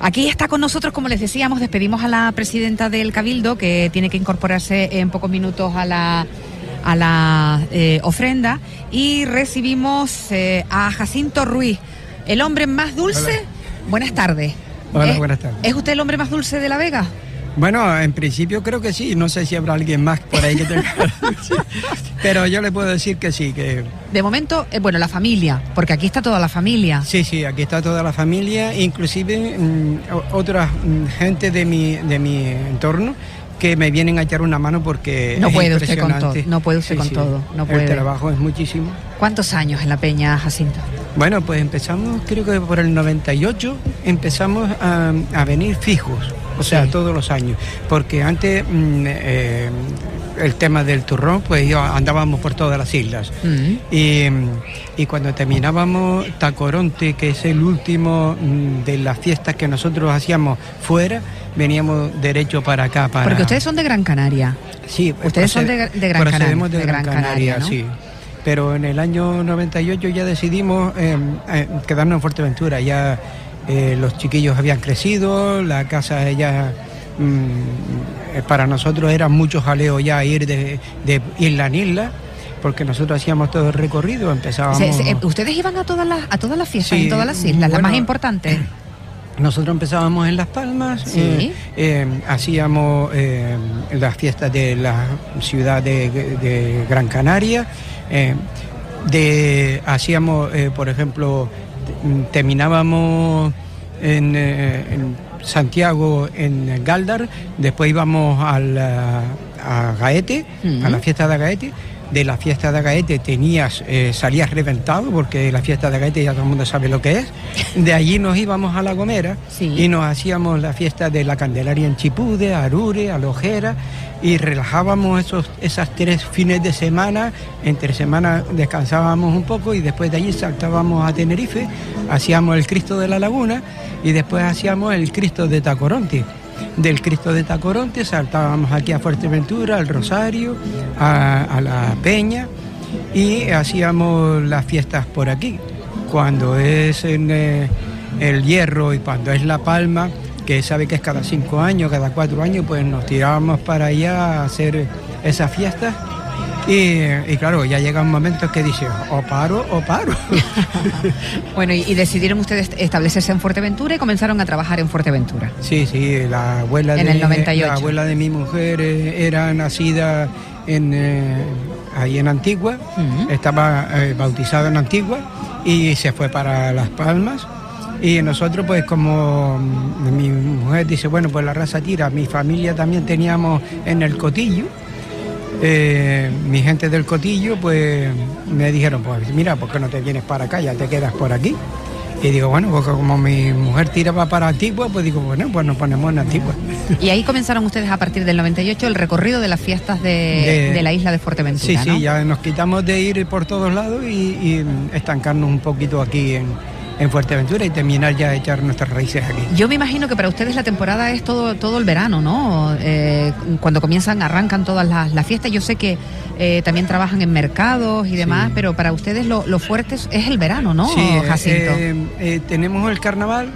Aquí está con nosotros, como les decíamos, despedimos a la presidenta del Cabildo, que tiene que incorporarse en pocos minutos a la ofrenda, y recibimos a Jacinto Ruiz, el hombre más dulce. Hola. Buenas tardes. Hola, buenas tardes. ¿Es usted el hombre más dulce de La Vega? Bueno, en principio creo que sí, no sé si habrá alguien más por ahí que tenga, pero yo le puedo decir que sí, que... De momento, bueno, la familia, porque aquí está toda la familia. Sí, aquí está toda la familia, inclusive otra gente de mi entorno que me vienen a echar una mano porque no es puede usted con todo, impresionante. no puede usted con todo, no puede. El trabajo es muchísimo. ¿Cuántos años en la Peña, Jacinto? Bueno, pues empezamos, creo que por el 98 empezamos a venir fijos. O sea, todos los años, porque antes el tema del turrón, pues andábamos por todas las islas. Y cuando terminábamos Tacoronte, que es el último de las fiestas que nosotros hacíamos fuera, veníamos derecho para acá. Porque ustedes son de Gran Canaria. Sí. Ustedes son de Gran Canaria. Procedemos de Gran Canaria, ¿no? Sí. Pero en el año 98 ya decidimos quedarnos en Fuerteventura. Ya los chiquillos habían crecido, la casa ya para nosotros era mucho jaleo ya ir de isla en isla, porque nosotros hacíamos todo el recorrido, empezábamos... ¿Ustedes iban a todas las fiestas, sí, en todas las islas, las más importantes? Nosotros empezábamos en Las Palmas, ¿sí? Hacíamos las fiestas de la ciudad de Gran Canaria, hacíamos, por ejemplo... Terminábamos en Santiago, en Galdar, después íbamos a Gaete, a la fiesta de Gaete. De la fiesta de Gaete salías reventado, porque la fiesta de Gaete ya todo el mundo sabe lo que es. De allí nos íbamos a La Gomera, sí, y nos hacíamos la fiesta de la Candelaria en Chipude, Arure, Alojera, y relajábamos esas 3 fines de semana. Entre semana descansábamos un poco y después de allí saltábamos a Tenerife, hacíamos el Cristo de la Laguna y después hacíamos el Cristo de Tacoronte. Del Cristo de Tacoronte saltábamos aquí a Fuerteventura, al Rosario, a la Peña, y hacíamos las fiestas por aquí. Cuando es en el Hierro y cuando es La Palma, que sabe que es cada 5 años, cada 4 años, pues nos tirábamos para allá a hacer esas fiestas. Y claro, ya llegan momentos que dicen, o paro. Bueno, y decidieron ustedes establecerse en Fuerteventura y comenzaron a trabajar en Fuerteventura. Sí, la abuela en el 98. La abuela de mi mujer era nacida ahí en Antigua, estaba bautizada en Antigua y se fue para Las Palmas. Y nosotros, pues como mi mujer dice, bueno, pues la raza tira, mi familia también teníamos en el Cotillo. Mi gente del Cotillo pues me dijeron, pues mira, ¿por qué no te vienes para acá? Ya te quedas por aquí. Y digo, bueno, porque como mi mujer tiraba para Antigua, pues digo, bueno, pues nos ponemos en Antigua. Y ahí comenzaron ustedes a partir del 98 el recorrido de las fiestas de la isla de Fuerteventura, sí, ¿no? Sí, ya nos quitamos de ir por todos lados y estancarnos un poquito aquí en Fuerteventura y terminar ya de echar nuestras raíces aquí. Yo me imagino que para ustedes la temporada es todo el verano, ¿no? Cuando arrancan todas las fiestas. Yo sé que también trabajan en mercados y demás, sí, pero para ustedes lo fuerte es el verano, ¿no, sí, Jacinto? Tenemos el carnaval,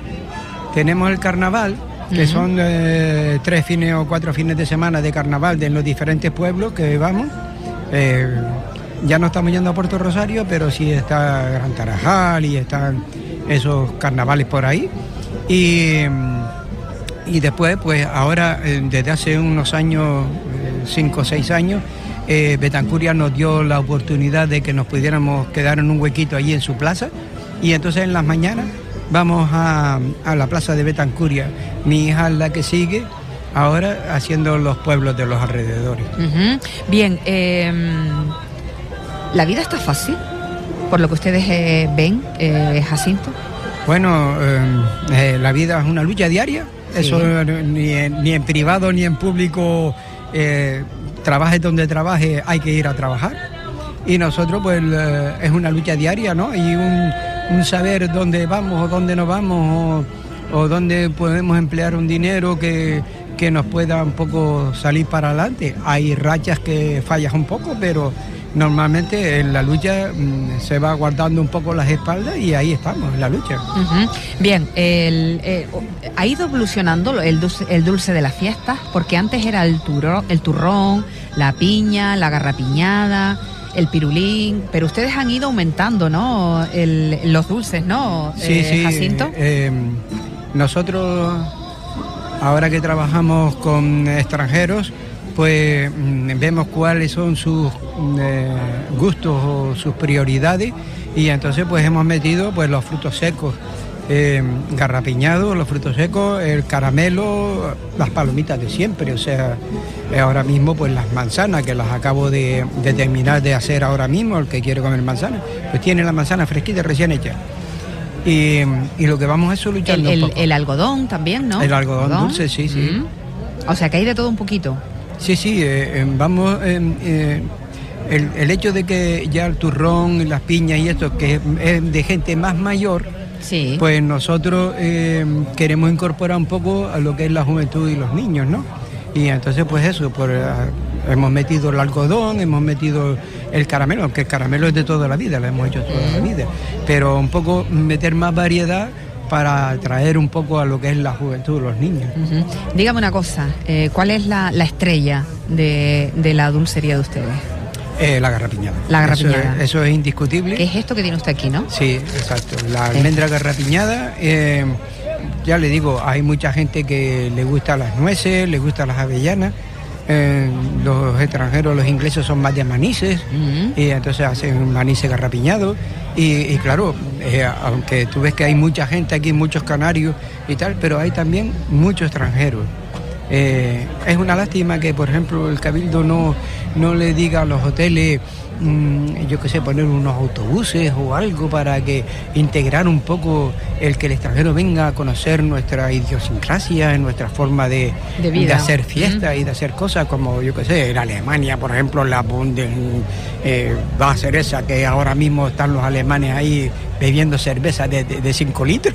que son 3 fines o 4 fines de semana de carnaval de los diferentes pueblos que vamos. Ya no estamos yendo a Puerto Rosario, pero sí está Gran Tarajal y están esos carnavales por ahí. Y después, pues ahora, desde hace unos años, 5 o 6 años, Betancuria nos dio la oportunidad de que nos pudiéramos quedar en un huequito allí en su plaza. Y entonces en las mañanas vamos a la plaza de Betancuria. Mi hija es la que sigue ahora haciendo los pueblos de los alrededores. Bien, ¿la vida está fácil? Por lo que ustedes ven, Jacinto. Bueno, la vida es una lucha diaria. Sí. Eso ni en privado ni en público, trabaje donde trabaje, hay que ir a trabajar. Y nosotros, pues, es una lucha diaria, ¿no? Y un saber dónde vamos o dónde no vamos o dónde podemos emplear un dinero que nos pueda un poco salir para adelante. Hay rachas que fallas un poco, pero normalmente en la lucha se va guardando un poco las espaldas y ahí estamos, en la lucha. Bien, ha ido evolucionando el dulce de las fiestas, porque antes era el turrón, la piña, la garrapiñada, el pirulín, pero ustedes han ido aumentando, ¿no? Los dulces, ¿no? Sí, Jacinto. Nosotros, ahora que trabajamos con extranjeros, pues vemos cuáles son sus gustos o sus prioridades, y entonces pues hemos metido pues los frutos secos, garrapiñados, los frutos secos, el caramelo, las palomitas de siempre, o sea, ahora mismo pues las manzanas, que las acabo de terminar de hacer ahora mismo. El que quiere comer manzana, pues tiene la manzana fresquita recién hecha. Y lo que vamos es solucionando un poco. El algodón también, ¿no? El algodón dulce, sí. O sea, que hay de todo un poquito. Sí, vamos... el hecho de que ya el turrón, las piñas y esto, que es de gente más mayor, sí, pues nosotros queremos incorporar un poco a lo que es la juventud y los niños, ¿no? Y entonces pues eso, hemos metido el algodón, hemos metido el caramelo, aunque el caramelo es de toda la vida, lo hemos hecho toda la vida, pero un poco meter más variedad para atraer un poco a lo que es la juventud, los niños. Dígame una cosa, ¿cuál es la estrella de la dulcería de ustedes? La garrapiñada. La garrapiñada. Eso es indiscutible. ¿Qué es esto que tiene usted aquí, no? Sí, exacto. La almendra garrapiñada. Ya le digo, hay mucha gente que le gusta las nueces, le gustan las avellanas. Los extranjeros, los ingleses son más de manises, y entonces hacen manises garrapiñados. Y claro, aunque tú ves que hay mucha gente aquí, muchos canarios y tal, pero hay también muchos extranjeros. Es una lástima que, por ejemplo, el Cabildo no le diga a los hoteles, yo qué sé, poner unos autobuses o algo para que integrar un poco el que el extranjero venga a conocer nuestra idiosincrasia, nuestra forma de hacer fiestas y de hacer cosas, como yo qué sé, en Alemania, por ejemplo, la Bunden va a ser esa que ahora mismo están los alemanes ahí bebiendo cerveza de 5 litros.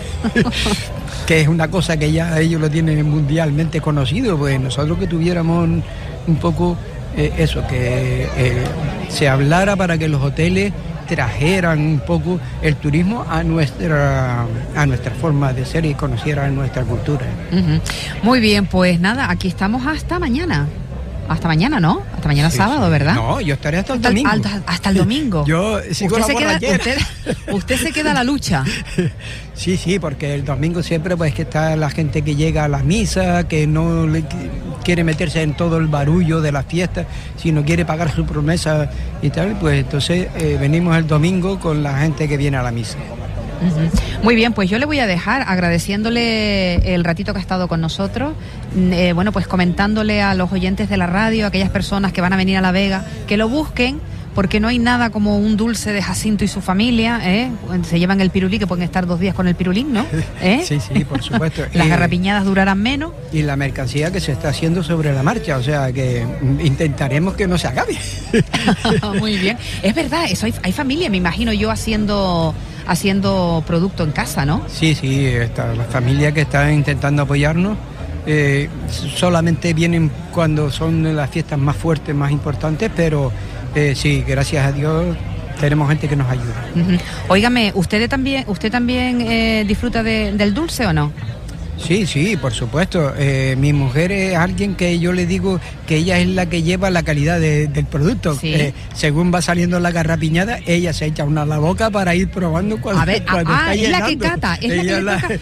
Que es una cosa que ya ellos lo tienen mundialmente conocido. Pues nosotros que tuviéramos un poco eso, que se hablara para que los hoteles trajeran un poco el turismo a nuestra forma de ser y conocieran nuestra cultura. Muy bien, pues nada, aquí estamos hasta mañana. Hasta mañana, ¿no? Hasta mañana sábado, ¿verdad? No, yo estaré hasta el domingo. Hasta el domingo. Yo sigo la borrachera. Usted se queda a la lucha. Sí, porque el domingo siempre pues que está la gente que llega a la misa, que no quiere meterse en todo el barullo de la fiesta, sino quiere pagar su promesa y tal, pues entonces venimos el domingo con la gente que viene a la misa. Muy bien, pues yo le voy a dejar agradeciéndole el ratito que ha estado con nosotros, bueno, pues comentándole a los oyentes de la radio, a aquellas personas que van a venir a La Vega, que lo busquen, porque no hay nada como un dulce de Jacinto y su familia, se llevan el pirulí, que pueden estar 2 días con el pirulín, ¿no? Sí, por supuesto. Las garrapiñadas durarán menos. Y la mercancía que se está haciendo sobre la marcha, o sea que intentaremos que no se acabe. Muy bien, es verdad, eso hay familia, me imagino yo haciendo producto en casa, ¿no? Sí, está la familia que está intentando apoyarnos. Solamente vienen cuando son las fiestas más fuertes, más importantes, pero sí, gracias a Dios tenemos gente que nos ayuda. Óigame, ¿usted también disfruta del dulce o no? Sí, por supuesto. Mi mujer es alguien que yo le digo que ella es la que lleva la calidad del producto. ¿Sí? Según va saliendo la garrapiñada, ella se echa una a la boca para ir probando cuando está es llegando. La que cata. Ella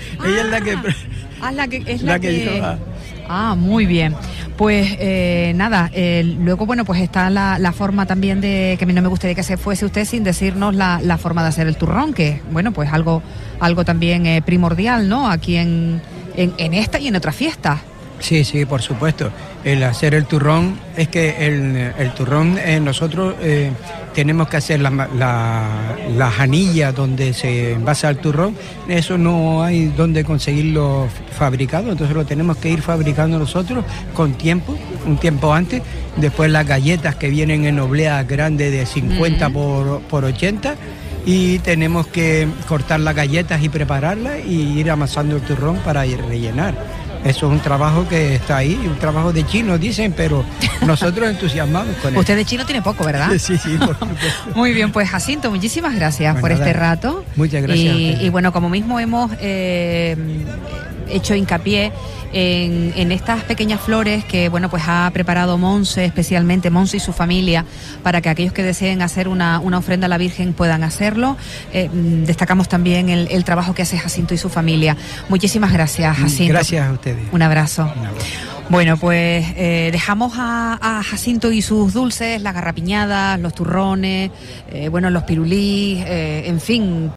es la que... muy bien. Pues nada, luego bueno, pues está la forma también de, que no me gustaría que se fuese usted sin decirnos la forma de hacer el turrón, que bueno, pues algo también primordial, ¿no? Aquí en esta y en otras fiestas. Sí, por supuesto. El hacer el turrón, es que el turrón nosotros tenemos que hacer la janilla donde se envasa el turrón. Eso no hay donde conseguirlo fabricado, entonces lo tenemos que ir fabricando nosotros con tiempo, un tiempo antes. Después las galletas que vienen en obleas grandes de 50 por 80, y tenemos que cortar las galletas y prepararlas y ir amasando el turrón para rellenar. Eso es un trabajo que está ahí, un trabajo de chino, dicen, pero nosotros entusiasmados con Usted de chino tiene poco, ¿verdad? Sí, por supuesto. Muy bien, pues Jacinto, muchísimas gracias por este rato. Muchas gracias. Y bueno, como mismo hemos hecho hincapié en estas pequeñas flores que, bueno, pues ha preparado Monse, especialmente Monse y su familia, para que aquellos que deseen hacer una ofrenda a la Virgen puedan hacerlo. Destacamos también el trabajo que hace Jacinto y su familia. Muchísimas gracias, Jacinto. Gracias a ustedes. Un abrazo. Un abrazo. Bueno, pues dejamos a Jacinto y sus dulces, las garrapiñadas, los turrones, bueno, los pirulís, en fin.